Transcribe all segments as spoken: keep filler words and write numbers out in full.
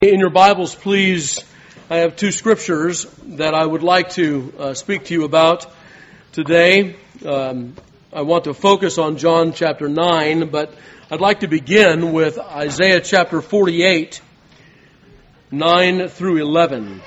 In your Bibles, please, I have two scriptures that I would like to uh, speak to you about today. Um, I want to focus on John chapter nine, but I'd like to begin with Isaiah chapter forty-eight, nine through eleven.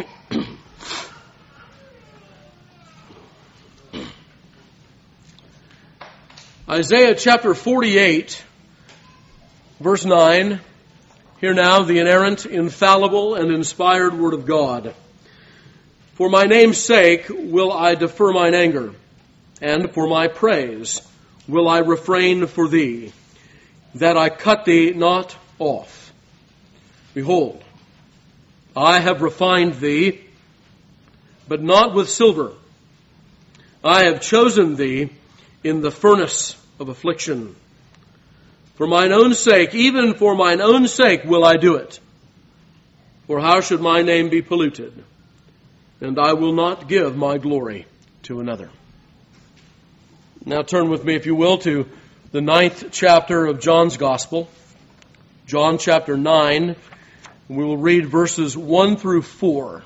Isaiah chapter forty-eight, verse nine. Hear now the inerrant, infallible, and inspired word of God. For my name's sake will I defer mine anger, and for my praise will I refrain for thee, that I cut thee not off. Behold, I have refined thee, but not with silver. I have chosen thee in the furnace of affliction. For mine own sake, even for mine own sake will I do it. For how should my name be polluted? And I will not give my glory to another. Now turn with me, if you will, to the ninth chapter of John's Gospel. John chapter nine. We will read verses one through four.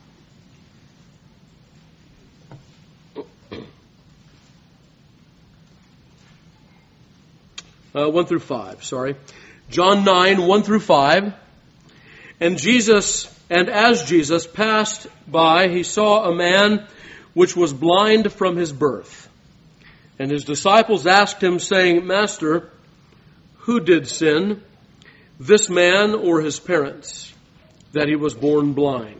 Uh, one through five, sorry. John nine, one through five. And Jesus, and as Jesus passed by, he saw a man which was blind from his birth. And his disciples asked him, saying, Master, who did sin, this man or his parents, that he was born blind?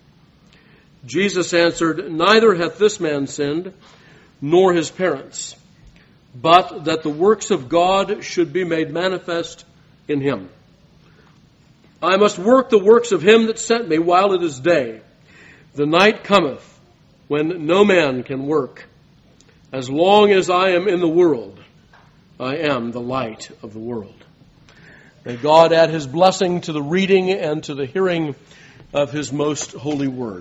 Jesus answered, Neither hath this man sinned, nor his parents, but that the works of God should be made manifest in him. I must work the works of him that sent me while it is day. The night cometh when no man can work. As long as I am in the world, I am the light of the world. May God add his blessing to the reading and to the hearing of his most holy word.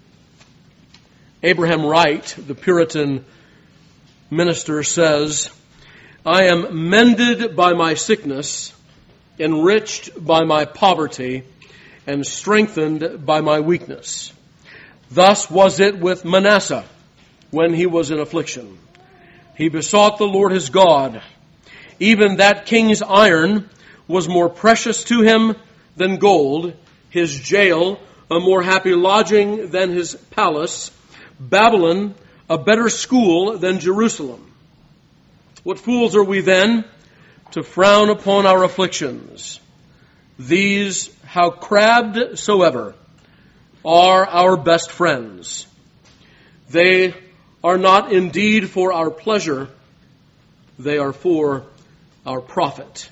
Abraham Wright, the Puritan minister, says, I am mended by my sickness, enriched by my poverty, and strengthened by my weakness. Thus was it with Manasseh when he was in affliction. He besought the Lord his God. Even that king's iron was more precious to him than gold, his jail a more happy lodging than his palace, Babylon a better school than Jerusalem. What fools are we then to frown upon our afflictions? These, how crabbed soever, are our best friends. They are not indeed for our pleasure, they are for our profit.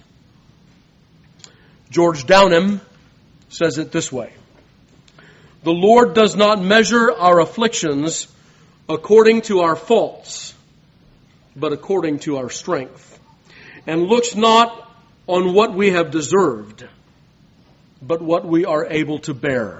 George Downham says it this way: The Lord does not measure our afflictions according to our faults, but according to our strength, and looks not on what we have deserved, but what we are able to bear.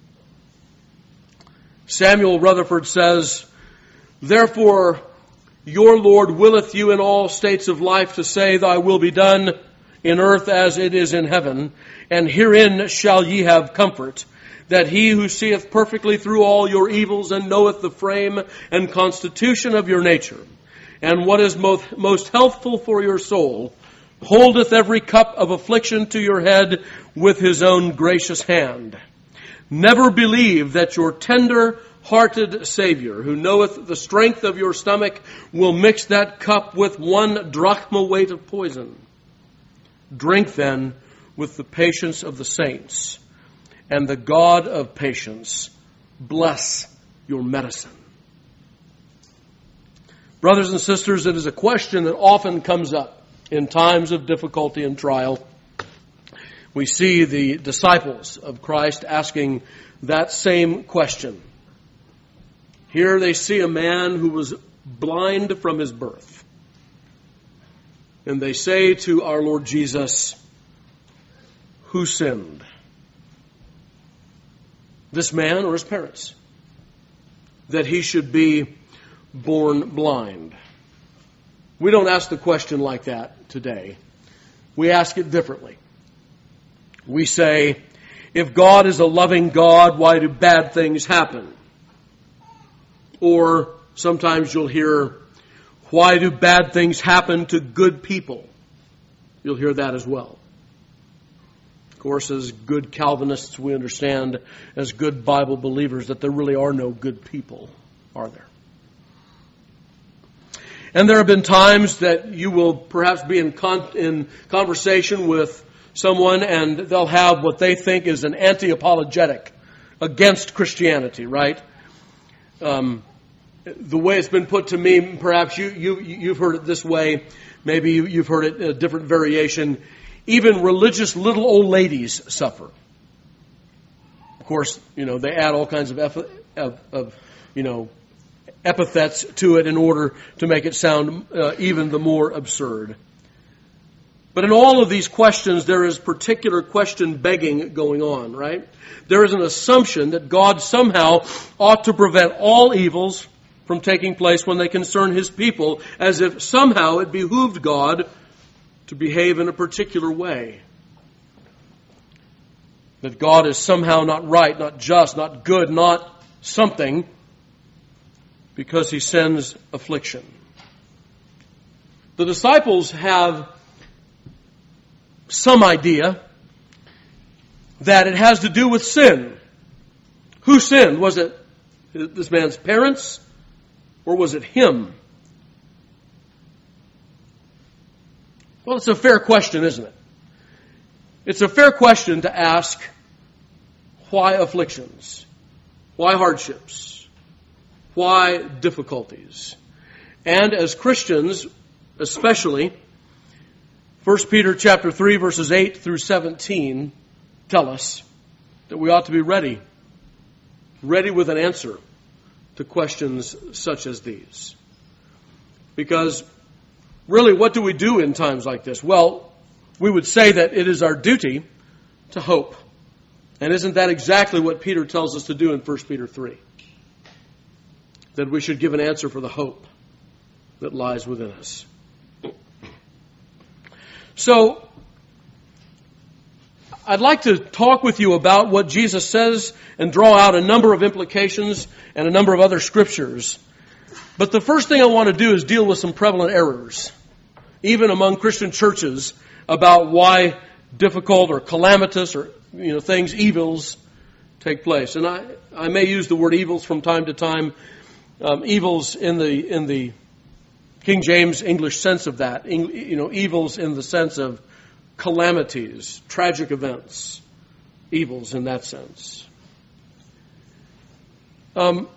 Samuel Rutherford says, Therefore your Lord willeth you in all states of life to say, Thy will be done in earth as it is in heaven, and herein shall ye have comfort, that he who seeth perfectly through all your evils and knoweth the frame and constitution of your nature, and what is most, most healthful for your soul, holdeth every cup of affliction to your head with his own gracious hand. Never believe that your tender-hearted Savior, who knoweth the strength of your stomach, will mix that cup with one drachma weight of poison. Drink then with the patience of the saints, and the God of patience bless your medicine. Brothers and sisters, it is a question that often comes up in times of difficulty and trial. We see the disciples of Christ asking that same question. Here they see a man who was blind from his birth. And they say to our Lord Jesus, who sinned? This man or his parents, that he should be born blind? We don't ask the question like that today. We ask it differently. We say, if God is a loving God, why do bad things happen? Or sometimes you'll hear, why do bad things happen to good people? You'll hear that as well. Of course, as good Calvinists, we understand, as good Bible believers, that there really are no good people, are there? And there have been times that you will perhaps be in, con- in conversation with someone and they'll have what they think is an anti-apologetic against Christianity, right? Um, the way it's been put to me, perhaps you, you, you've heard it this way, maybe you, you've heard it in a different variation. Even religious little old ladies suffer. Of course, you know, they add all kinds of, of, of you know, epithets to it in order to make it sound uh, even the more absurd. But in all of these questions, there is particular question begging going on, right? There is an assumption that God somehow ought to prevent all evils from taking place when they concern His people, as if somehow it behooved God to behave in a particular way. That God is somehow not right, not just, not good, not something, because He sends affliction. The disciples have some idea that it has to do with sin. Who sinned? Was it this man's parents, or was it him? Well, it's a fair question, isn't it? It's a fair question to ask, why afflictions? Why hardships? Why difficulties? And as Christians, especially, First Peter chapter three, verses eight through seventeen tell us that we ought to be ready, ready with an answer to questions such as these. Because really, what do we do in times like this? Well, we would say that it is our duty to hope. And isn't that exactly what Peter tells us to do in First Peter three? That we should give an answer for the hope that lies within us. So, I'd like to talk with you about what Jesus says and draw out a number of implications and a number of other scriptures. But the first thing I want to do is deal with some prevalent errors, even among Christian churches, about why difficult or calamitous or you know things, evils, take place. And I, I may use the word evils from time to time. Um, evils in the in the King James English sense of that, you know, evils in the sense of calamities, tragic events, evils in that sense. Um,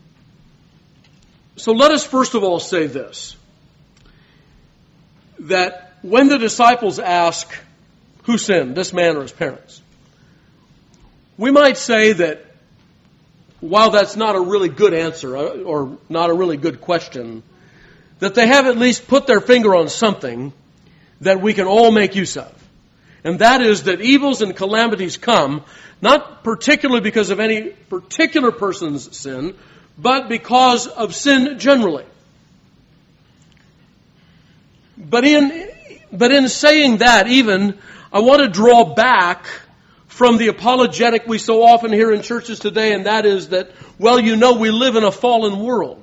so let us first of all say this, that when the disciples ask, who sinned, this man or his parents? We might say that while that's not a really good answer or not a really good question, that they have at least put their finger on something that we can all make use of. And that is that evils and calamities come not particularly because of any particular person's sin, but because of sin generally. But in, but in saying that even, I want to draw back from the apologetic we so often hear in churches today, and that is that, well, you know, we live in a fallen world.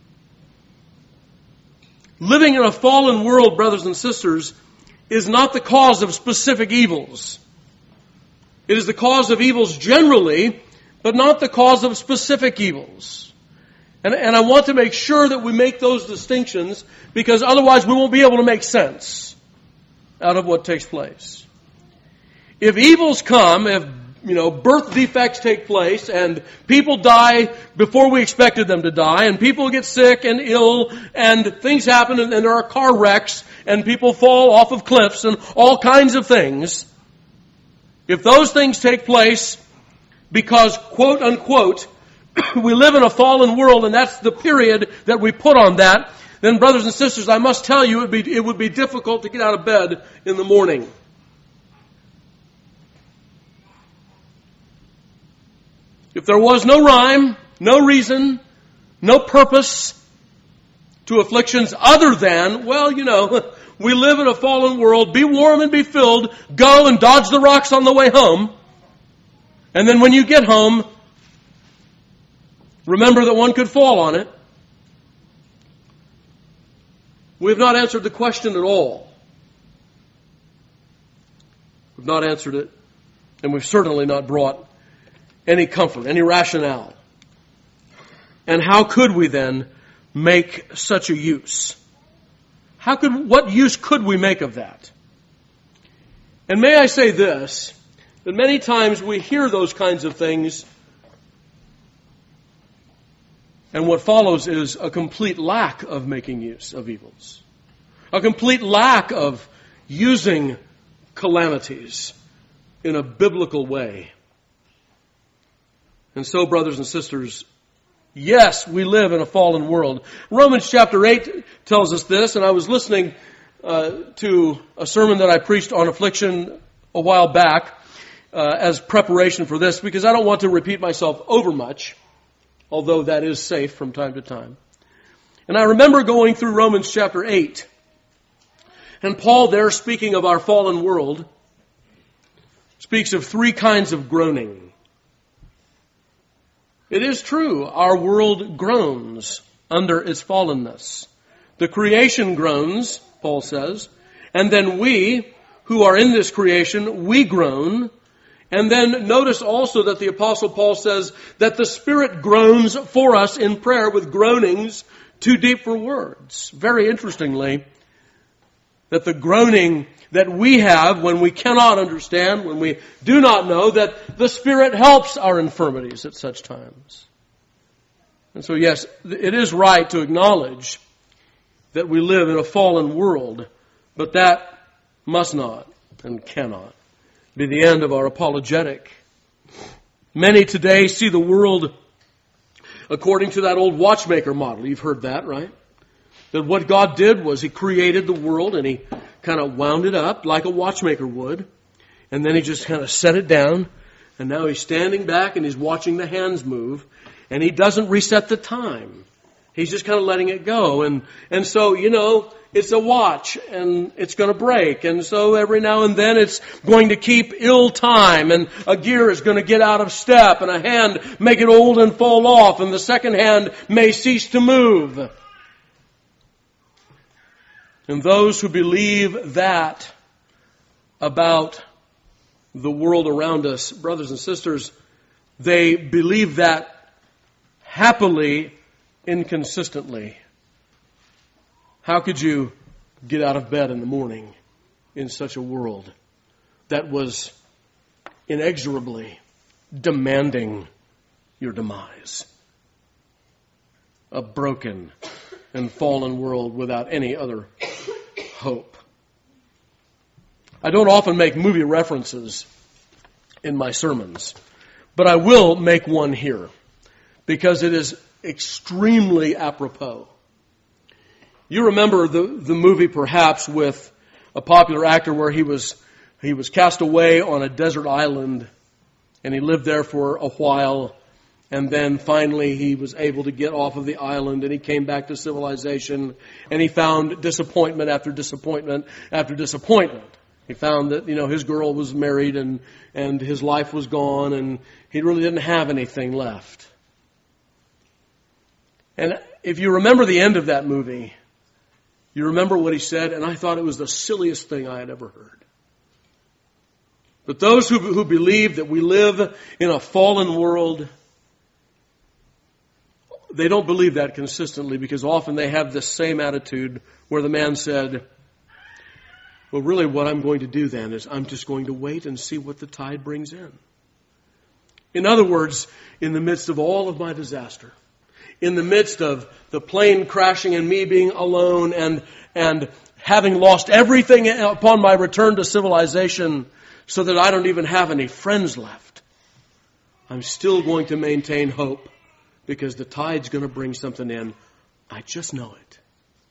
Living in a fallen world, brothers and sisters, is not the cause of specific evils. It is the cause of evils generally, but not the cause of specific evils. And, and I want to make sure that we make those distinctions, because otherwise we won't be able to make sense out of what takes place. If evils come, if you know, birth defects take place and people die before we expected them to die, and people get sick and ill and things happen and, and there are car wrecks and people fall off of cliffs and all kinds of things. If those things take place because, quote unquote, we live in a fallen world and that's the period that we put on that, then brothers and sisters, I must tell you it would be, it would be difficult to get out of bed in the morning. If there was no rhyme, no reason, no purpose to afflictions other than, well, you know, we live in a fallen world, be warm and be filled, go and dodge the rocks on the way home, And then when you get home, remember that one could fall on it. We have not answered the question at all. We've not answered it, and we've certainly not brought any comfort, any rationale. And how could we then make such a use? How could, what use could we make of that? And may I say this, that many times we hear those kinds of things, and what follows is a complete lack of making use of evils. A complete lack of using calamities in a biblical way. And so, brothers and sisters, yes, we live in a fallen world. Romans chapter eight tells us this, and I was listening uh, to a sermon that I preached on affliction a while back uh, as preparation for this, because I don't want to repeat myself over much, although that is safe from time to time. And I remember going through Romans chapter eight, and Paul there, speaking of our fallen world, speaks of three kinds of groaning. It is true, our world groans under its fallenness. The creation groans, Paul says, and then we, who are in this creation, we groan. And then notice also that the Apostle Paul says that the Spirit groans for us in prayer with groanings too deep for words. Very interestingly, that the groaning that we have when we cannot understand, when we do not know, that the Spirit helps our infirmities at such times. And so yes, it is right to acknowledge that we live in a fallen world, but that must not and cannot be the end of our apologetic. Many today see the world according to that old watchmaker model. You've heard that, right? That what God did was He created the world and He kind of wound it up like a watchmaker would. And then He just kind of set it down. And now He's standing back and He's watching the hands move. And He doesn't reset the time. He's just kind of letting it go. And, and so, you know, it's a watch and it's going to break. And so every now and then it's going to keep ill time, and a gear is going to get out of step, and a hand may get old and fall off, and the second hand may cease to move. And those who believe that about the world around us, brothers and sisters, they believe that happily, inconsistently. How could you get out of bed in the morning in such a world that was inexorably demanding your demise? A broken and fallen world without any other hope. I don't often make movie references in my sermons, but I will make one here because it is extremely apropos. You remember the, the movie perhaps with a popular actor where he was he was cast away on a desert island, and he lived there for a while, and then finally he was able to get off of the island, and he came back to civilization, and he found disappointment after disappointment after disappointment. He found that, you know, his girl was married and, and his life was gone, and he really didn't have anything left. And if you remember the end of that movie, you remember what he said, and I thought it was the silliest thing I had ever heard. But those who, who believe that we live in a fallen world, they don't believe that consistently, because often they have this same attitude where the man said, well, really what I'm going to do then is I'm just going to wait and see what the tide brings in. In other words, in the midst of all of my disaster, in the midst of the plane crashing and me being alone and and having lost everything upon my return to civilization so that I don't even have any friends left, I'm still going to maintain hope because the tide's going to bring something in. I just know it.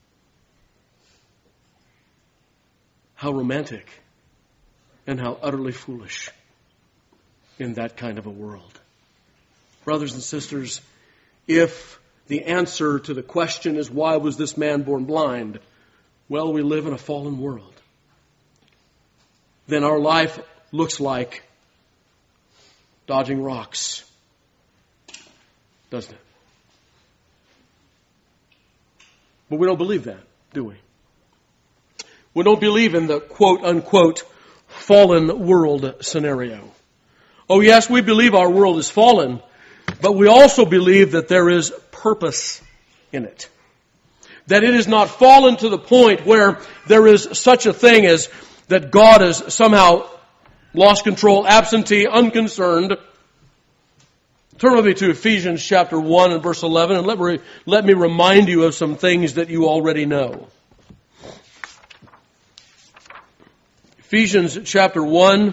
How romantic and how utterly foolish in that kind of a world. Brothers and sisters, if the answer to the question is, why was this man born blind? Well, we live in a fallen world. Then our life looks like dodging rocks. Doesn't it? But we don't believe that, do we? We don't believe in the quote-unquote fallen world scenario. Oh yes, we believe our world is fallen, but we also believe that there is purpose in it. That it is not fallen to the point where there is such a thing as that God has somehow lost control, absentee, unconcerned. Turn with me to Ephesians chapter one and verse eleven, and let me, let me remind you of some things that you already know. Ephesians chapter one,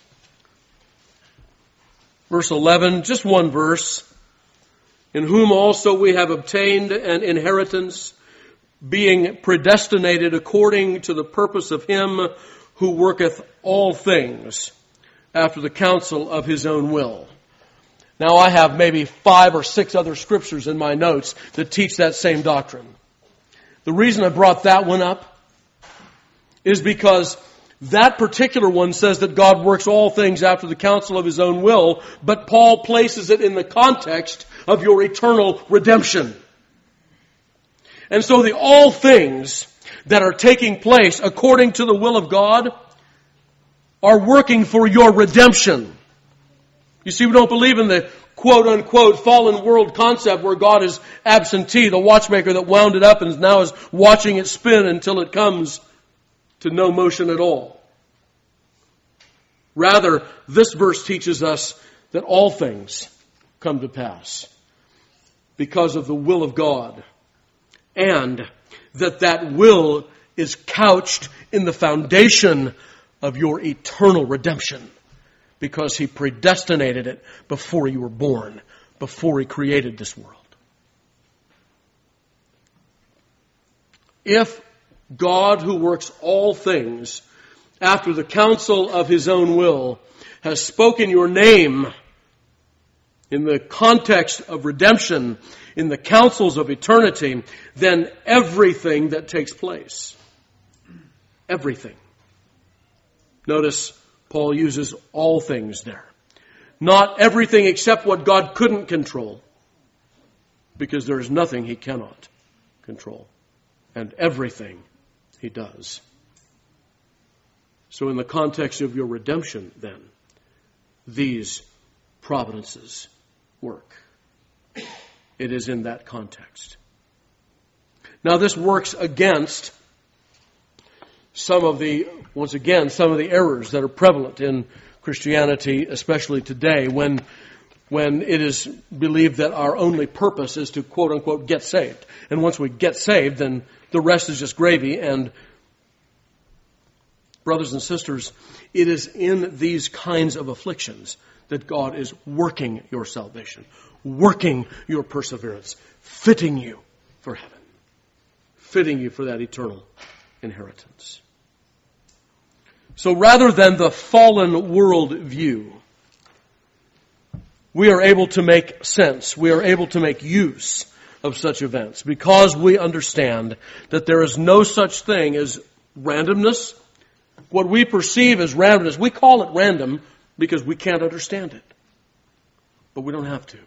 verse eleven, just one verse. In whom also we have obtained an inheritance, being predestinated according to the purpose of Him who worketh all things after the counsel of His own will. Now I have maybe five or six other scriptures in my notes that teach that same doctrine. The reason I brought that one up is because that particular one says that God works all things after the counsel of His own will, but Paul places it in the context of your eternal redemption. And so the all things that are taking place according to the will of God are working for your redemption. You see, we don't believe in the quote-unquote fallen world concept where God is absentee, the watchmaker that wound it up and now is watching it spin until it comes to no motion at all. Rather, this verse teaches us that all things come to pass because of the will of God, and that that will is couched in the foundation of your eternal redemption, because He predestinated it before you were born, before He created this world. If God, who works all things after the counsel of His own will, has spoken your name in the context of redemption, in the counsels of eternity, then everything that takes place, everything. Notice Paul uses all things there. Not everything except what God couldn't control, because there is nothing He cannot control, and everything He does. So in the context of your redemption, then, these providences work. It is in that context. Now this works against some of the, once again, some of the errors that are prevalent in Christianity, especially today, when when it is believed that our only purpose is to quote-unquote get saved. And once we get saved, then the rest is just gravy. And brothers and sisters, it is in these kinds of afflictions that God is working your salvation, working your perseverance, fitting you for heaven, fitting you for that eternal inheritance. So rather than the fallen world view, we are able to make sense, we are able to make use of such events because we understand that there is no such thing as randomness. What we perceive as randomness, we call it random because we can't understand it. But we don't have to.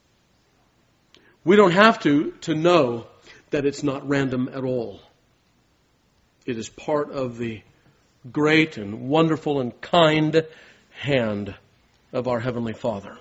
We don't have to to know that it's not random at all. It is part of the great and wonderful and kind hand of our Heavenly Father.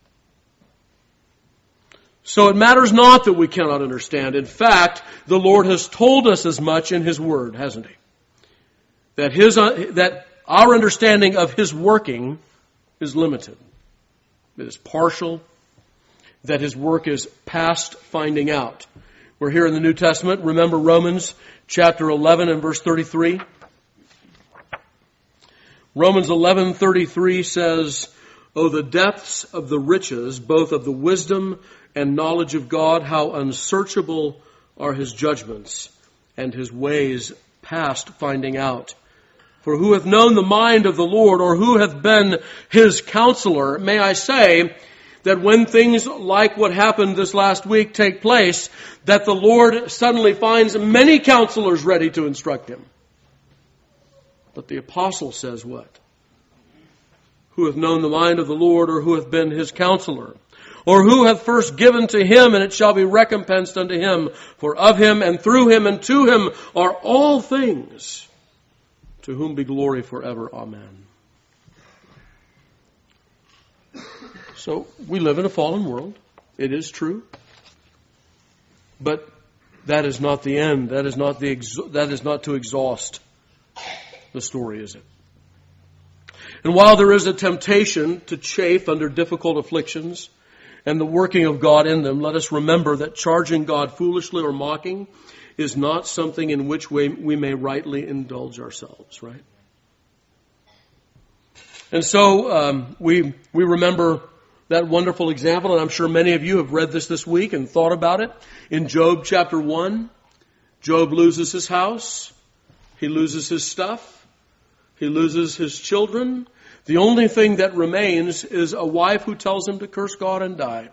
So it matters not that we cannot understand. In fact, the Lord has told us as much in His Word, hasn't He? That His uh, that our understanding of His working is limited. It is partial. That His work is past finding out. We're here in the New Testament. Remember Romans chapter eleven and verse thirty-three? Romans eleven thirty-three says, "Oh, the depths of the riches, both of the wisdom and knowledge of God, how unsearchable are His judgments, and His ways past finding out. For who hath known the mind of the Lord, or who hath been His counselor?" May I say that when things like what happened this last week take place, that the Lord suddenly finds many counselors ready to instruct Him. But the apostle says what? who hath known the mind of the Lord, or who hath been his counselor? Or who hath first given to him, and it shall be recompensed unto him? For of him, and through him, and to him are all things, to whom be glory forever. Amen. So, we live in a fallen world. It is true. But that is not the end. That is not the ex- that is not to exhaust the story, is it? And while there is a temptation to chafe under difficult afflictions and the working of God in them, let us remember that charging God foolishly or mocking is not something in which we, we may rightly indulge ourselves, right? And so um, we we remember that wonderful example, and I'm sure many of you have read this this week and thought about it. In Job chapter one, Job loses his house, he loses his stuff, he loses his children. The only thing that remains is a wife who tells him to curse God and die.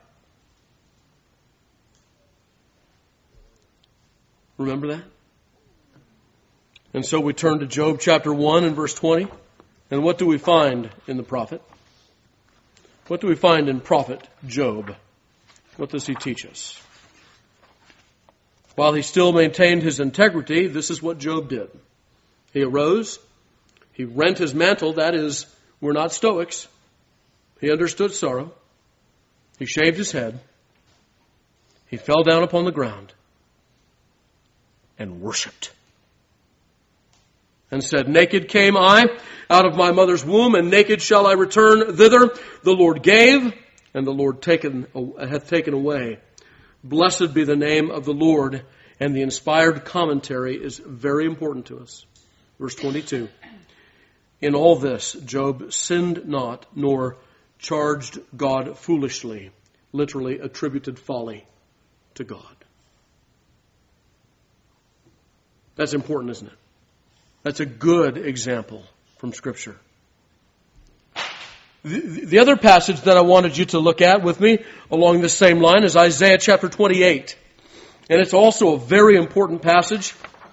Remember that? And so we turn to Job chapter one and verse twenty. And what do we find in the prophet? What do we find in prophet Job? What does he teach us? While he still maintained his integrity, this is what Job did. He arose, he rent his mantle, that is, we're not Stoics. He understood sorrow. He shaved his head. He fell down upon the ground and worshipped. And said, naked came I out of my mother's womb, and naked shall I return thither. The Lord gave, and the Lord taken, hath taken away. Blessed be the name of the Lord. And the inspired commentary is very important to us. Verse twenty-two. In all this, Job sinned not, nor charged God foolishly, literally attributed folly to God. That's important, isn't it? That's a good example from Scripture. The, the other passage that I wanted you to look at with me along this same line is Isaiah chapter twenty-eight. And it's also a very important passage.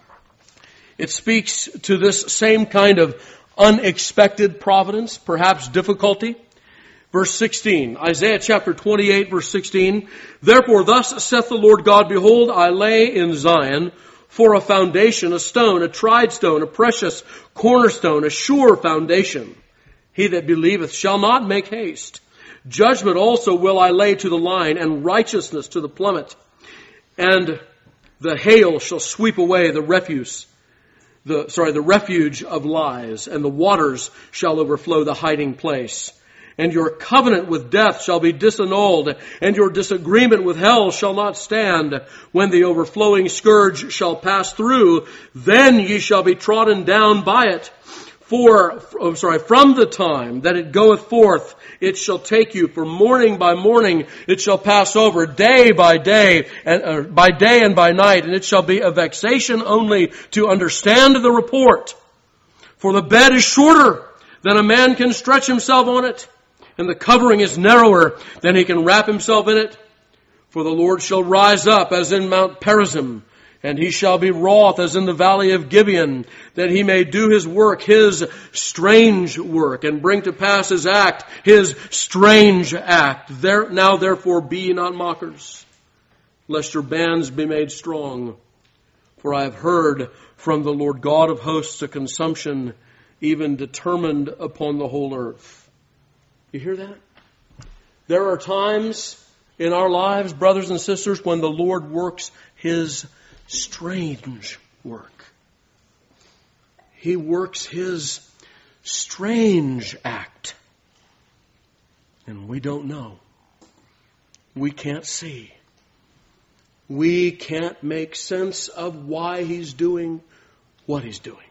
It speaks to this same kind of unexpected providence, perhaps difficulty. Verse sixteen, Isaiah chapter twenty-eight, verse sixteen. Therefore thus saith the Lord God, behold, I lay in Zion for a foundation, a stone, a tried stone, a precious cornerstone, a sure foundation. He that believeth shall not make haste. Judgment also will I lay to the line, and righteousness to the plummet. And the hail shall sweep away the refuse, the sorry, the refuge of lies, and the waters shall overflow the hiding place. And your covenant with death shall be disannulled, and your disagreement with hell shall not stand. When the overflowing scourge shall pass through, then ye shall be trodden down by it. For, oh, sorry, from the time that it goeth forth, it shall take you. For morning by morning it shall pass over, day by day, and uh, by day and by night, and it shall be a vexation only to understand the report. For the bed is shorter than a man can stretch himself on it, and the covering is narrower than he can wrap himself in it. For the Lord shall rise up as in Mount Perazim, and he shall be wroth as in the valley of Gibeon, that he may do his work, his strange work, and bring to pass his act, his strange act. There, now therefore be ye not mockers, lest your bands be made strong. For I have heard from the Lord God of hosts a consumption, even determined upon the whole earth. You hear that? There are times in our lives, brothers and sisters, when the Lord works his strange work. He works his strange act. And we don't know. We can't see. We can't make sense of why he's doing what he's doing.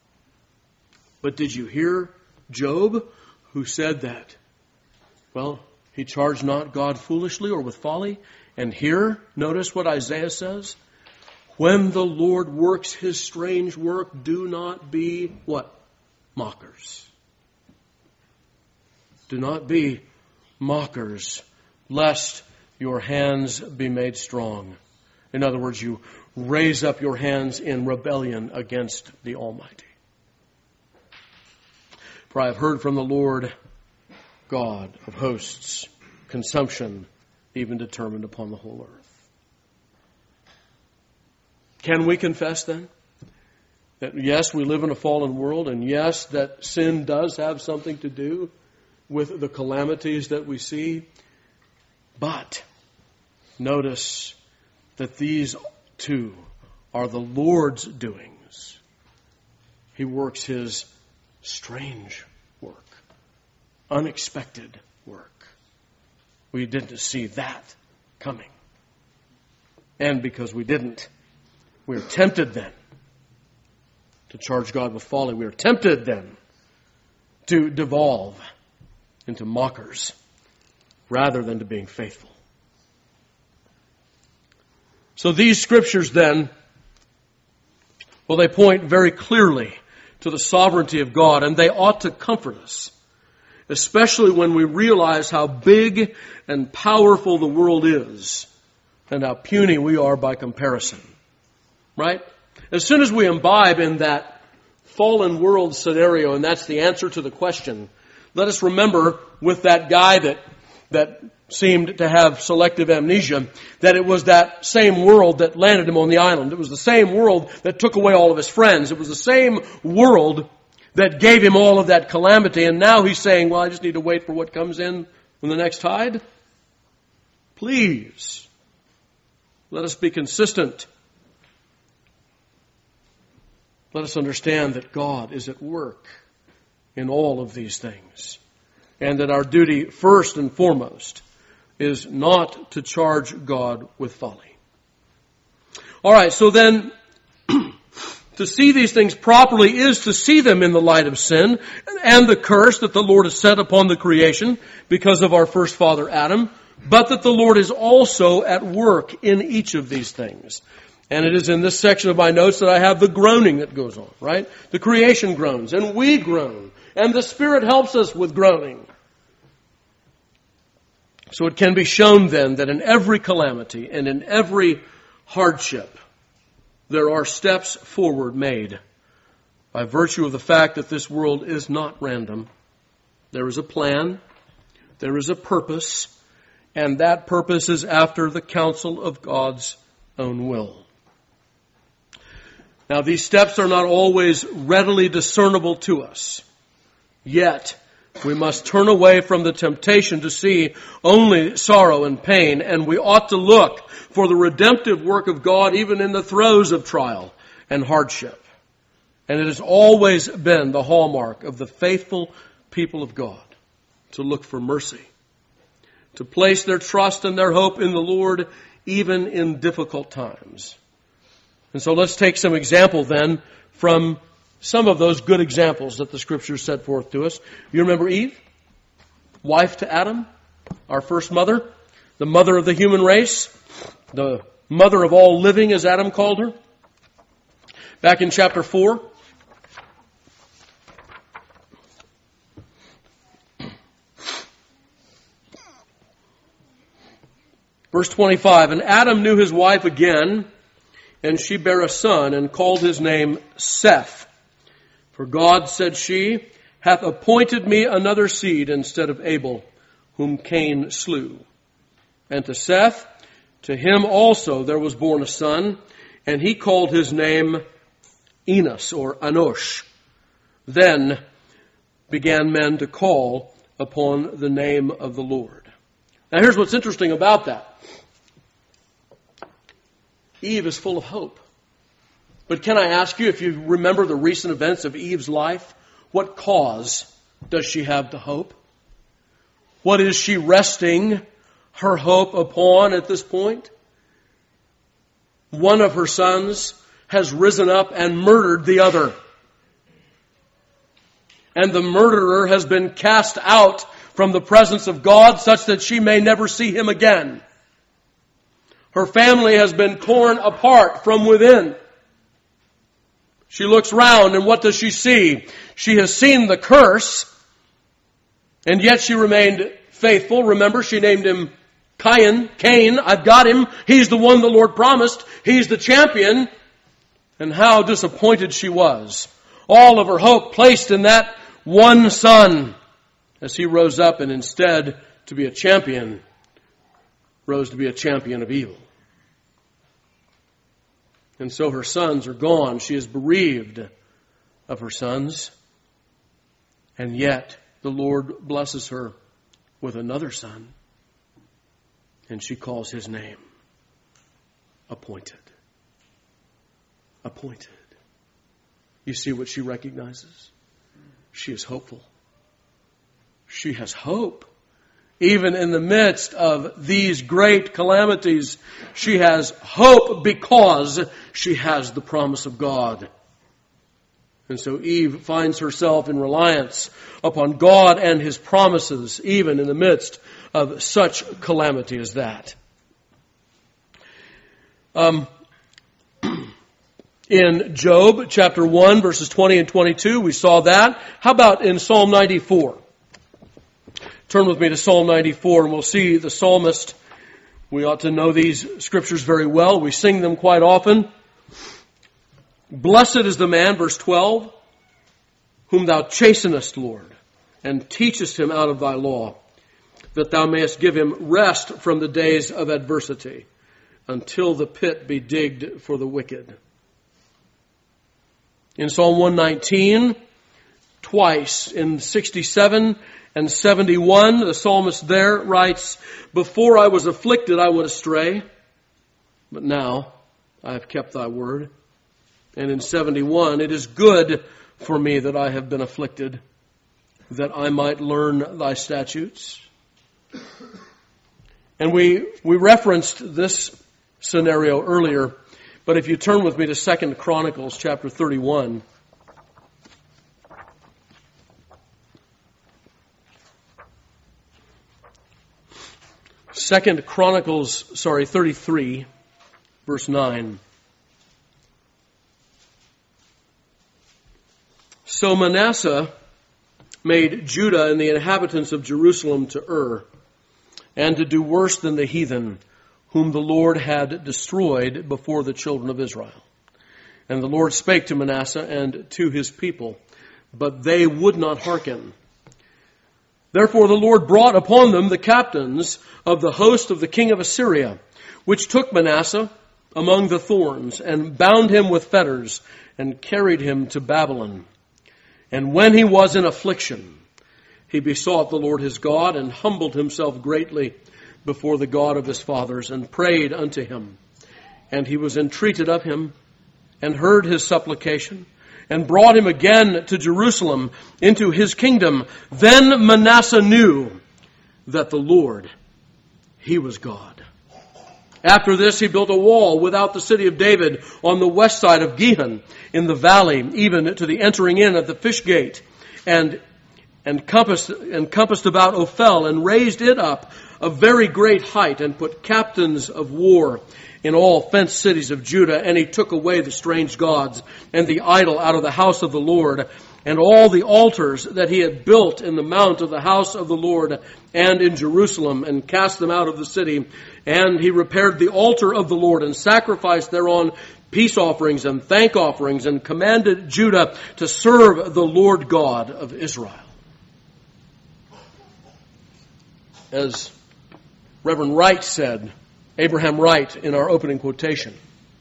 But did you hear Job, who said that, well, he charged not God foolishly or with folly? And here, notice what Isaiah says. When the Lord works his strange work, do not be, what? Mockers. Do not be mockers, lest your hands be made strong. In other words, you raise up your hands in rebellion against the Almighty. For I have heard from the Lord God of hosts, consumption even determined upon the whole earth. Can we confess then that yes, we live in a fallen world, and yes, that sin does have something to do with the calamities that we see? But notice that these two are the Lord's doings. He works His strange work, unexpected work. We didn't see that coming. And because we didn't, we are tempted then to charge God with folly. We are tempted then to devolve into mockers rather than to being faithful. So these scriptures then, well, they point very clearly to the sovereignty of God, and they ought to comfort us, especially when we realize how big and powerful the world is and how puny we are by comparison. Right? As soon as we imbibe in that fallen world scenario, and that's the answer to the question, let us remember with that guy that that seemed to have selective amnesia, that it was that same world that landed him on the island. It was the same world that took away all of his friends. It was the same world that gave him all of that calamity. And now he's saying, well, I just need to wait for what comes in from the next tide. Please, let us be consistent. Let us understand that God is at work in all of these things, and that our duty, first and foremost, is not to charge God with folly. All right, so then, to see these things properly is to see them in the light of sin and the curse that the Lord has set upon the creation because of our first father Adam, but that the Lord is also at work in each of these things. And it is in this section of my notes that I have the groaning that goes on, right? The creation groans, and we groan, and the Spirit helps us with groaning. So it can be shown then that in every calamity and in every hardship, there are steps forward made by virtue of the fact that this world is not random. There is a plan, there is a purpose, and that purpose is after the counsel of God's own will. Now, these steps are not always readily discernible to us. Yet, we must turn away from the temptation to see only sorrow and pain, and we ought to look for the redemptive work of God even in the throes of trial and hardship. And it has always been the hallmark of the faithful people of God to look for mercy, to place their trust and their hope in the Lord even in difficult times. And so let's take some example then from some of those good examples that the Scriptures set forth to us. You remember Eve, wife to Adam, our first mother, the mother of the human race, the mother of all living, as Adam called her. Back in chapter four. Verse twenty-five, and Adam knew his wife again, and she bare a son, and called his name Seth. For God, said she, hath appointed me another seed instead of Abel, whom Cain slew. And to Seth, to him also there was born a son, and he called his name Enos, or Anosh. Then began men to call upon the name of the Lord. Now here's what's interesting about that. Eve is full of hope. But can I ask you, if you remember the recent events of Eve's life, what cause does she have to hope? What is she resting her hope upon at this point? One of her sons has risen up and murdered the other. And the murderer has been cast out from the presence of God such that she may never see him again. Her family has been torn apart from within. She looks round, and what does she see? She has seen the curse, and yet she remained faithful. Remember, she named him Cain. Cain, I've got him. He's the one the Lord promised. He's the champion. And how disappointed she was. All of her hope placed in that one son. as he rose up and instead to be a champion, rose to be a champion of evil. And so her sons are gone. She is bereaved of her sons. And yet the Lord blesses her with another son. And she calls his name Appointed. Appointed. You see what she recognizes? She is hopeful. She has hope. Even in the midst of these great calamities, she has hope because she has the promise of God. And so Eve finds herself in reliance upon God and His promises, even in the midst of such calamity as that. Um, in Job chapter one, verses twenty and twenty-two, we saw that. How about in Psalm ninety-four? Turn with me to Psalm ninety-four and we'll see the psalmist. We ought to know these scriptures very well. We sing them quite often. Blessed is the man, verse twelve, whom thou chastenest, Lord, and teachest him out of thy law, that thou mayest give him rest from the days of adversity, until the pit be digged for the wicked. In Psalm one nineteen, twice, in sixty-seven and seventy-one, the psalmist there writes, before I was afflicted I went astray, but now I have kept thy word. And in seventy-one, it is good for me that I have been afflicted, that I might learn thy statutes. And we, we referenced this scenario earlier, but if you turn with me to Second Chronicles chapter thirty-one. Second Chronicles, sorry, thirty-three, verse nine. So Manasseh made Judah and the inhabitants of Jerusalem to err, and to do worse than the heathen, whom the Lord had destroyed before the children of Israel. And the Lord spake to Manasseh and to his people, but they would not hearken. Therefore the Lord brought upon them the captains of the host of the king of Assyria, which took Manasseh among the thorns, and bound him with fetters, and carried him to Babylon. And when he was in affliction, he besought the Lord his God, and humbled himself greatly before the God of his fathers, and prayed unto him. And he was entreated of him, and heard his supplication, and brought him again to Jerusalem into his kingdom. Then Manasseh knew that the Lord, he was God. After this, he built a wall without the city of David on the west side of Gihon, in the valley, even to the entering in of the fish gate, and and compassed, and compassed about Ophel, and raised it up a very great height, and put captains of war in all fenced cities of Judah. And he took away the strange gods and the idol out of the house of the Lord, and all the altars that he had built in the mount of the house of the Lord and in Jerusalem, and cast them out of the city. And he repaired the altar of the Lord, and sacrificed thereon peace offerings and thank offerings, and commanded Judah to serve the Lord God of Israel. As Reverend Wright said, Abraham Wright, in our opening quotation,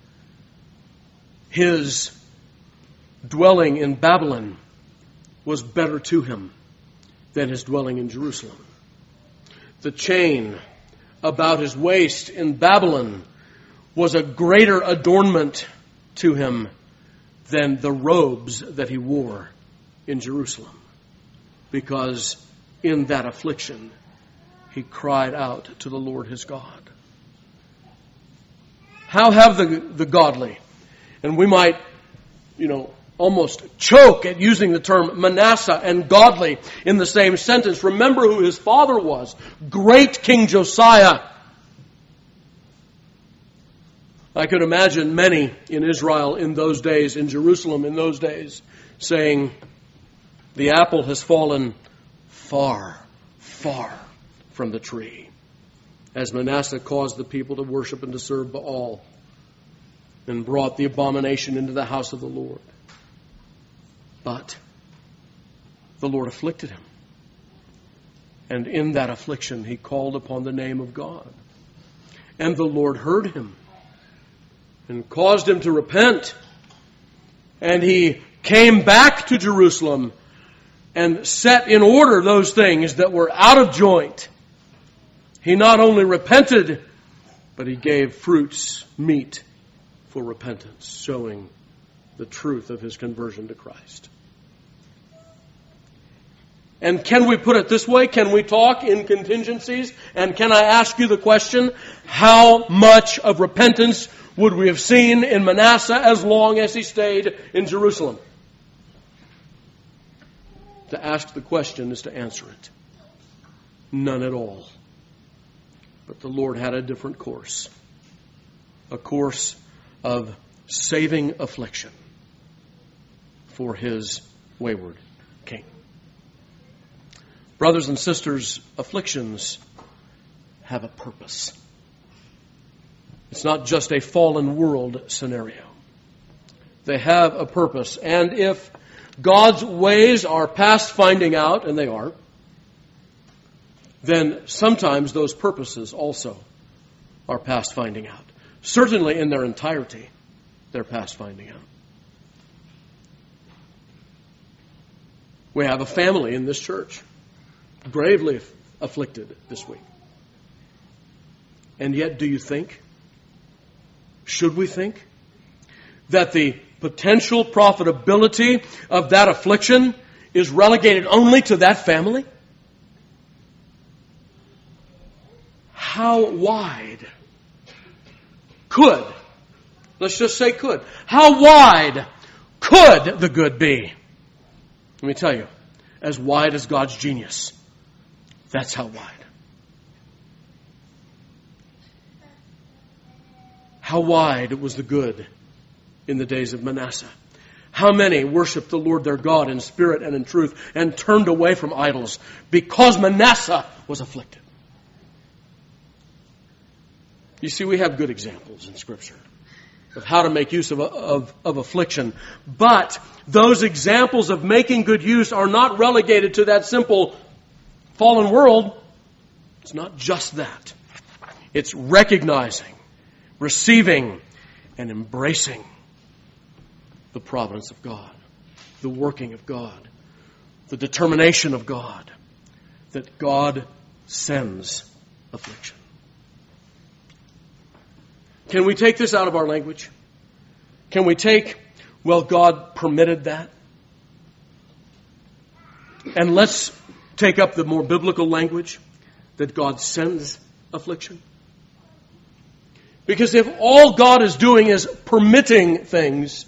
his dwelling in Babylon was better to him than his dwelling in Jerusalem. The chain about his waist in Babylon was a greater adornment to him than the robes that he wore in Jerusalem, because in that affliction he cried out to the Lord his God. How have the, the godly, and we might, you know, almost choke at using the term Manasseh and godly in the same sentence. Remember who his father was. Great King Josiah. I could imagine many in Israel in those days, in Jerusalem in those days, saying, the apple has fallen far, far from the tree, as Manasseh caused the people to worship and to serve Baal, and brought the abomination into the house of the Lord. But the Lord afflicted him. And in that affliction, he called upon the name of God. And the Lord heard him and caused him to repent. And he came back to Jerusalem and set in order those things that were out of joint. He not only repented, but he gave fruits meet for repentance, showing the truth of his conversion to Christ. And can we put it this way? Can we talk in contingencies? And can I ask you the question, how much of repentance would we have seen in Manasseh as long as he stayed in Jerusalem? To ask the question is to answer it. None at all. But the Lord had a different course. A course of saving affliction for his wayward king. Brothers and sisters, afflictions have a purpose. It's not just a fallen world scenario. They have a purpose. And if God's ways are past finding out, and they are, then sometimes those purposes also are past finding out. Certainly in their entirety, they're past finding out. We have a family in this church, gravely afflicted this week. And yet, do you think, should we think, that the potential profitability of that affliction is relegated only to that family? How wide could, let's just say could, how wide could the good be? Let me tell you, as wide as God's genius. That's how wide. How wide was the good in the days of Manasseh. How many worshiped the Lord their God in spirit and in truth and turned away from idols because Manasseh was afflicted. You see, we have good examples in Scripture of how to make use of, of, of affliction. But those examples of making good use are not relegated to that simple fallen world. It's not just that. It's recognizing, receiving, and embracing the providence of God, the working of God, the determination of God, that God sends affliction. Can we take this out of our language? Can we take, well, God permitted that? And let's take up the more biblical language that God sends affliction. Because if all God is doing is permitting things,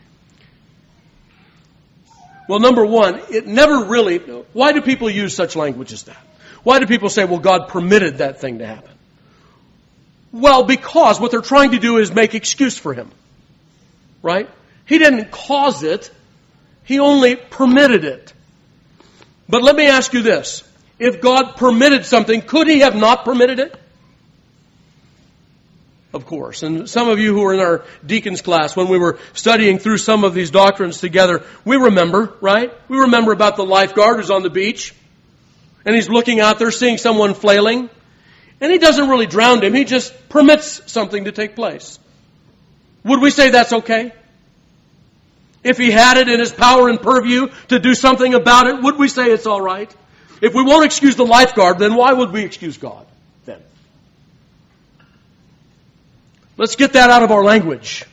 well, number one, it never really, why do people use such language as that? Why do people say, well, God permitted that thing to happen? Well, because what they're trying to do is make excuse for him. Right? He didn't cause it. He only permitted it. But let me ask you this. If God permitted something, could he have not permitted it? Of course. And some of you who were in our deacons class, when we were studying through some of these doctrines together, we remember, right? We remember about the lifeguard who's on the beach. And he's looking out there, seeing someone flailing. And he doesn't really drown him. He just permits something to take place. Would we say that's okay? If he had it in his power and purview to do something about it, would we say it's all right? If we won't excuse the lifeguard, then why would we excuse God then? Let's get that out of our language.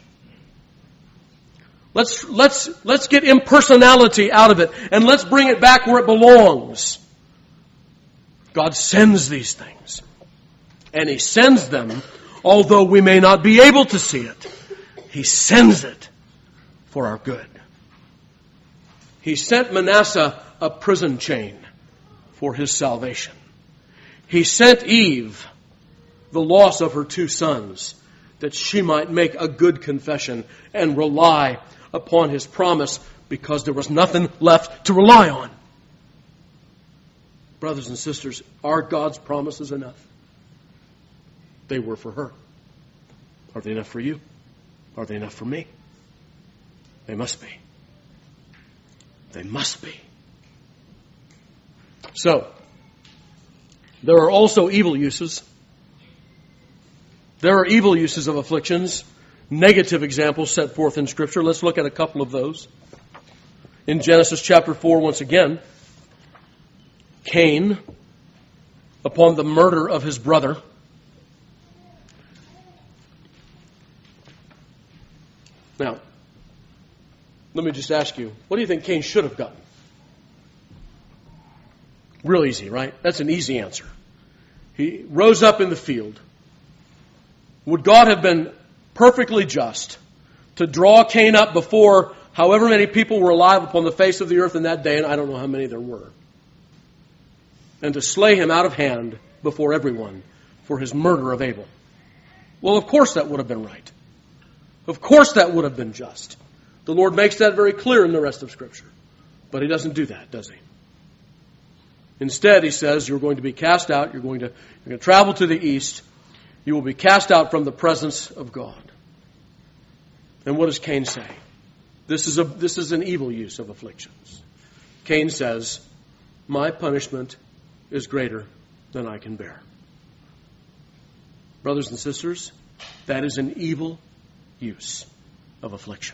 Let's, let's, let's get impersonality out of it, and let's bring it back where it belongs. God sends these things. And he sends them, although we may not be able to see it. He sends it for our good. He sent Manasseh a prison chain for his salvation. He sent Eve the loss of her two sons, that she might make a good confession and rely upon his promise, because there was nothing left to rely on. Brothers and sisters, are God's promises enough? They were for her. Are they enough for you? Are they enough for me? They must be. They must be. So, There are also evil uses. There are evil uses of afflictions, negative examples set forth in Scripture. Let's look at a couple of those. In Genesis chapter four, once again, Cain, upon the murder of his brother, now, let me just ask you, what do you think Cain should have gotten? Real easy, right? That's an easy answer. He rose up in the field. Would God have been perfectly just to draw Cain up before however many people were alive upon the face of the earth in that day, and I don't know how many there were, and to slay him out of hand before everyone for his murder of Abel? Well, of course that would have been right. Of course that would have been just. The Lord makes that very clear in the rest of Scripture. But He doesn't do that, does He? Instead, He says, you're going to be cast out, you're going to, you're going to travel to the east, you will be cast out from the presence of God. And what does Cain say? This is a this is an evil use of afflictions. Cain says, my punishment is greater than I can bear. Brothers and sisters, that is an evil use of affliction.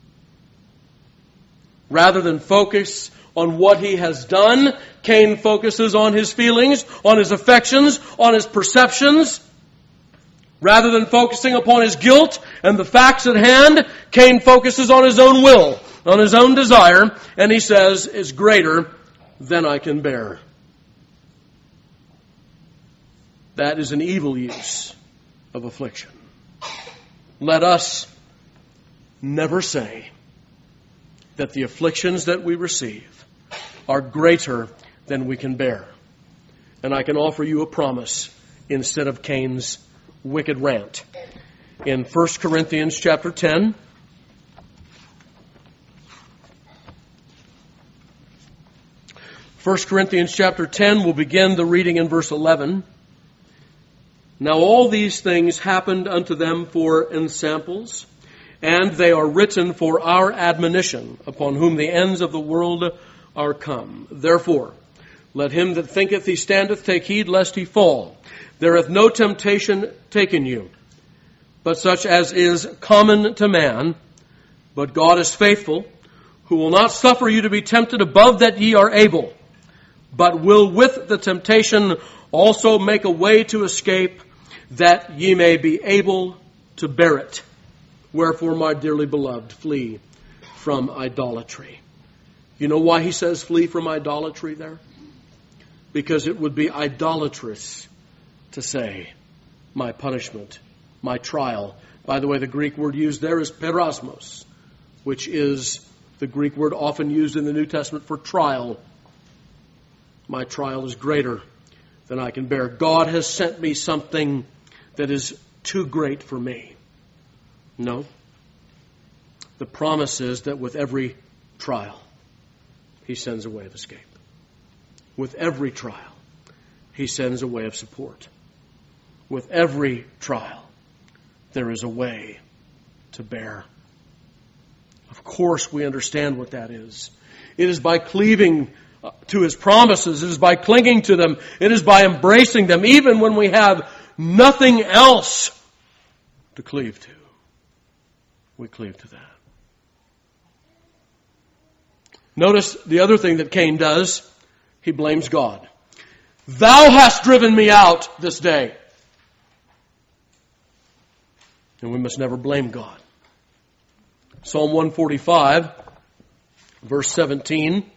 Rather than focus on what he has done, Cain focuses on his feelings, on his affections, on his perceptions. Rather than focusing upon his guilt and the facts at hand, Cain focuses on his own will, on his own desire, and he says, it's greater than I can bear. That is an evil use of affliction. Let us never say that the afflictions that we receive are greater than we can bear. And I can offer you a promise instead of Cain's wicked rant. In First Corinthians chapter ten, First Corinthians chapter ten, we'll begin the reading in verse eleven. Now all these things happened unto them for ensamples, and they are written for our admonition, upon whom the ends of the world are come. Therefore, let him that thinketh he standeth take heed lest he fall. There hath no temptation taken you, but such as is common to man. But God is faithful, who will not suffer you to be tempted above that ye are able, but will with the temptation also make a way to escape, that ye may be able to bear it. Wherefore, my dearly beloved, flee from idolatry. You know why he says flee from idolatry there? Because it would be idolatrous to say, my punishment, my trial. By the way, the Greek word used there is perasmos, which is the Greek word often used in the New Testament for trial. My trial is greater than I can bear. God has sent me something that is too great for me. No. The promise is that with every trial, He sends a way of escape. With every trial, He sends a way of support. With every trial, there is a way to bear. Of course, we understand what that is. It is by cleaving to His promises. It is by clinging to them. It is by embracing them, even when we have nothing else to cleave to. We cleave to that. Notice the other thing that Cain does. He blames God. Thou hast driven me out this day. And we must never blame God. Psalm one forty-five, verse seventeen.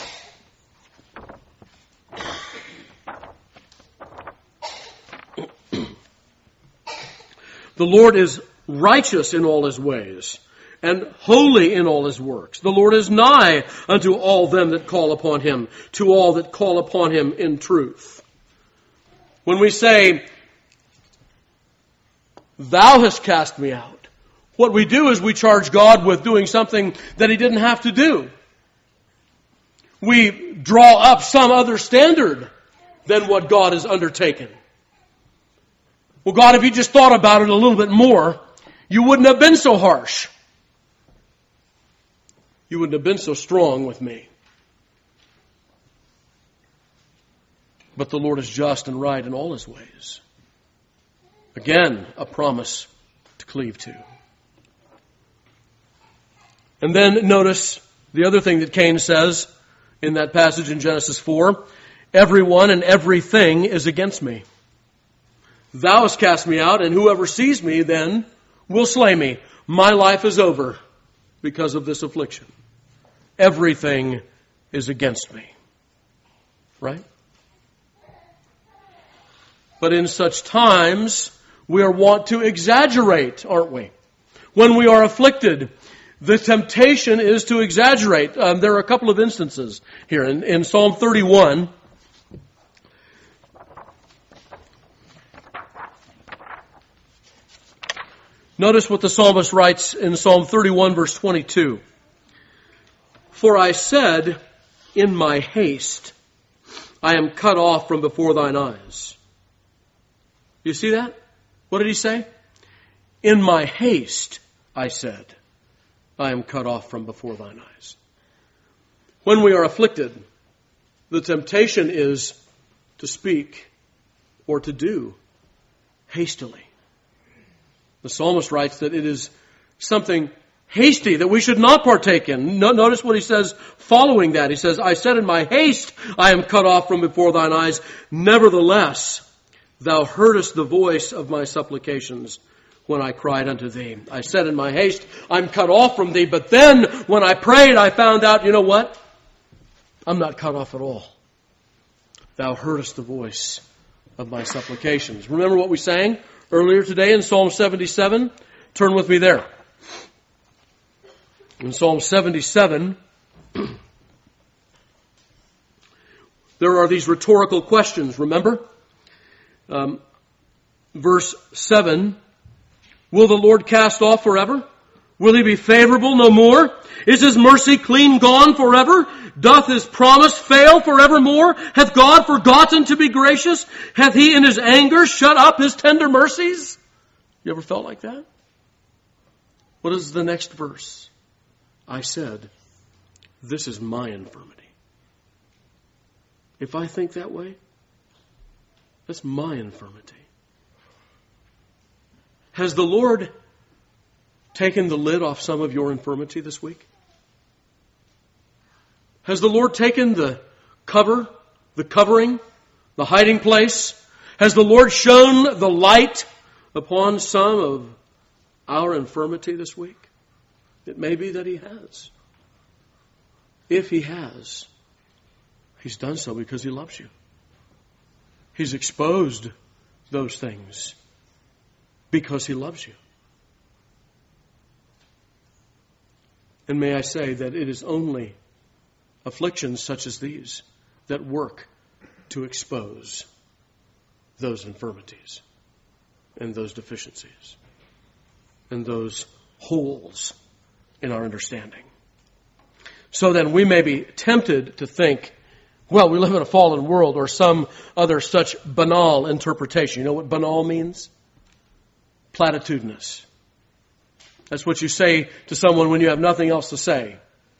The Lord is righteous in all His ways, and holy in all His works. The Lord is nigh unto all them that call upon Him, to all that call upon Him in truth. When we say, Thou hast cast me out, what we do is we charge God with doing something that He didn't have to do. We draw up some other standard than what God has undertaken. Well, God, if you just thought about it a little bit more, you wouldn't have been so harsh. You wouldn't have been so strong with me. but the Lord is just and right in all his ways. Again, a promise to cleave to. And then notice the other thing that Cain says in that passage in Genesis four. Everyone and everything is against me. Thou hast cast me out, and whoever sees me then will slay me. My life is over because of this affliction. Everything is against me. Right? But in such times, we are wont to exaggerate, aren't we? When we are afflicted, the temptation is to exaggerate. Um, there are a couple of instances here. In, in Psalm thirty-one, notice what the psalmist writes in Psalm thirty-one, verse twenty-two. For I said, in my haste, I am cut off from before thine eyes. You see that? What did he say? In my haste, I said, I am cut off from before thine eyes. When we are afflicted, the temptation is to speak or to do hastily. The psalmist writes that it is something hasty that we should not partake in. No, notice what he says following that. He says, I said in my haste, I am cut off from before thine eyes. Nevertheless, thou heardest the voice of my supplications when I cried unto thee. I said in my haste, I'm cut off from thee. But then when I prayed, I found out, you know what? I'm not cut off at all. Thou heardest the voice of my supplications. Remember what we sang earlier today in Psalm seventy-seven? Turn with me there. In Psalm seventy-seven, there are these rhetorical questions, remember? Um, verse seven, will the Lord cast off forever? Will he be favorable no more? Is his mercy clean gone forever? Doth his promise fail forevermore? Hath God forgotten to be gracious? Hath he in his anger shut up his tender mercies? You ever felt like that? What is the next verse? I said, this is my infirmity. If I think that way, that's my infirmity. Has the Lord taken the lid off some of your infirmity this week? Has the Lord taken the cover, the covering, the hiding place? Has the Lord shone the light upon some of our infirmity this week? It may be that he has. If he has, he's done so because he loves you. He's exposed those things because he loves you. And may I say that it is only afflictions such as these that work to expose those infirmities and those deficiencies and those holes in our understanding. So then we may be tempted to think, well, we live in a fallen world, or some other such banal interpretation. You know what banal means? Platitudinous. That's what you say to someone when you have nothing else to say.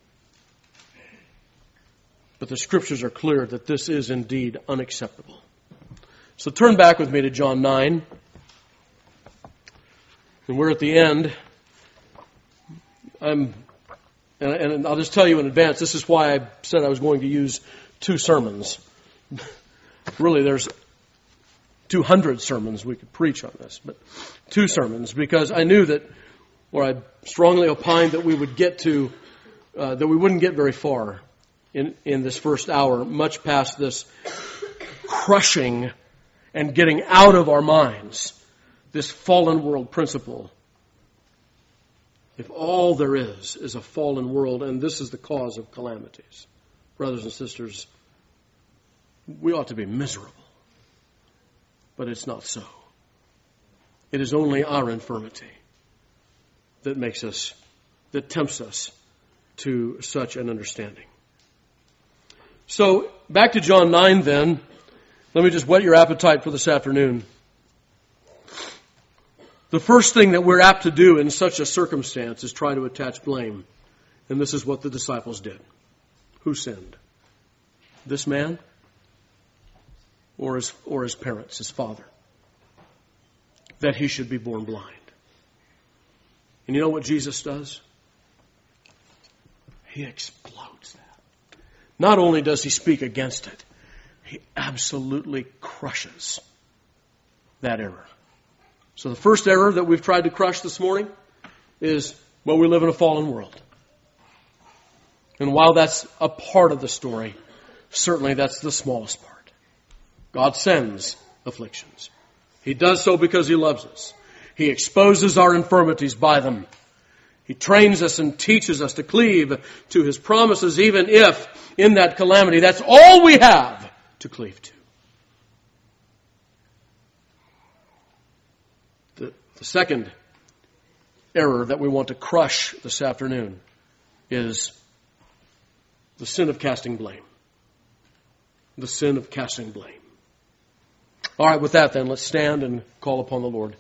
But the Scriptures are clear that this is indeed unacceptable. So turn back with me to John nine. And we're at the end. I'm, and, and I'll just tell you in advance, this is why I said I was going to use two sermons. Really, there's two hundred sermons we could preach on this, but two sermons, because I knew that, or I strongly opined that we would get to, uh, that we wouldn't get very far in, in this first hour, much past this crushing and getting out of our minds this fallen world principle. If all there is is a fallen world, and this is the cause of calamities, brothers and sisters, we ought to be miserable. But it's not so. It is only our infirmity that makes us, that tempts us to such an understanding. So, back to John nine then. Let me just whet your appetite for this afternoon. The first thing that we're apt to do in such a circumstance is try to attach blame. And this is what the disciples did. Who sinned? This man or his, or his parents, his father, that he should be born blind. And you know what Jesus does? He explodes that. Not only does he speak against it, he absolutely crushes that error. So the first error that we've tried to crush this morning is, well, we live in a fallen world. And while that's a part of the story, certainly that's the smallest part. God sends afflictions. He does so because he loves us. He exposes our infirmities by them. He trains us and teaches us to cleave to his promises, even if in that calamity, that's all we have to cleave to. The, the second error that we want to crush this afternoon is the sin of casting blame. The sin of casting blame. All right, with that then, let's stand and call upon the Lord.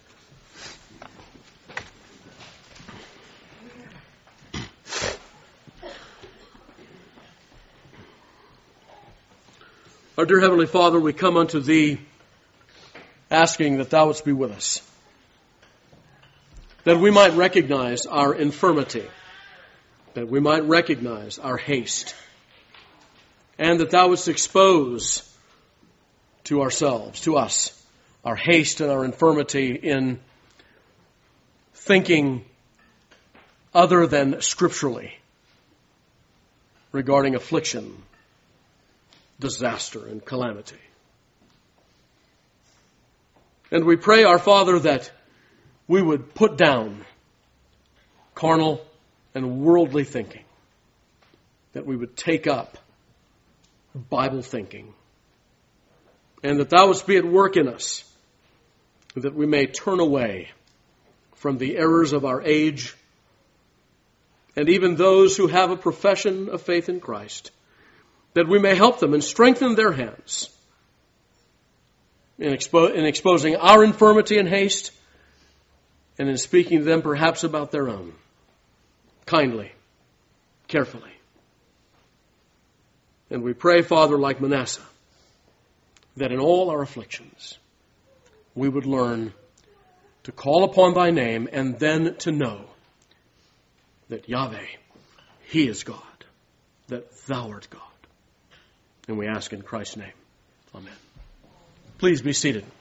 Our dear Heavenly Father, we come unto Thee asking that Thou wouldst be with us, that we might recognize our infirmity, that we might recognize our haste, and that Thou wouldst expose to ourselves, to us, our haste and our infirmity in thinking other than scripturally regarding affliction, disaster, and calamity. And we pray, our Father, that we would put down carnal and worldly thinking, that we would take up Bible thinking, and that Thou wouldst be at work in us, that we may turn away from the errors of our age, and even those who have a profession of faith in Christ, that we may help them and strengthen their hands in, expo- in exposing our infirmity and haste, and in speaking to them perhaps about their own, kindly, carefully. And we pray, Father, like Manasseh, that in all our afflictions we would learn to call upon Thy name and then to know that Yahweh, He is God, that Thou art God. And we ask in Christ's name. Amen. Please be seated.